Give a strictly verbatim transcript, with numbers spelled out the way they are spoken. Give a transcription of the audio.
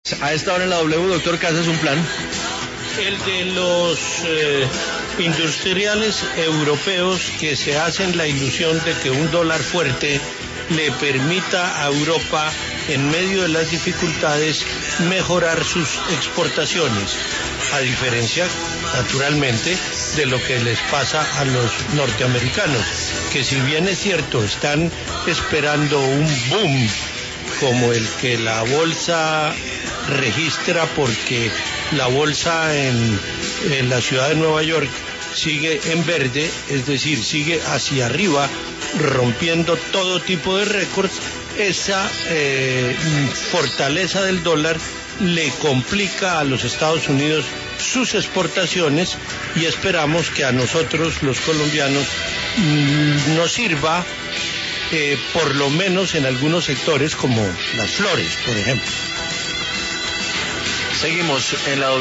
A esta hora en la W, doctor Casas, un plan. El de los eh, industriales europeos que se hacen la ilusión de que un dólar fuerte le permita a Europa, en medio de las dificultades, mejorar sus exportaciones, a diferencia, naturalmente, de lo que les pasa a los norteamericanos, que si bien es cierto, están esperando un boom como el que la bolsa registra, porque la bolsa en, en la ciudad de Nueva York sigue en verde, es decir, sigue hacia arriba, rompiendo todo tipo de récords. Esa eh, fortaleza del dólar le complica a los Estados Unidos sus exportaciones, y esperamos que a nosotros, los colombianos, mmm, nos sirva, eh, por lo menos en algunos sectores como las flores, por ejemplo. Seguimos en la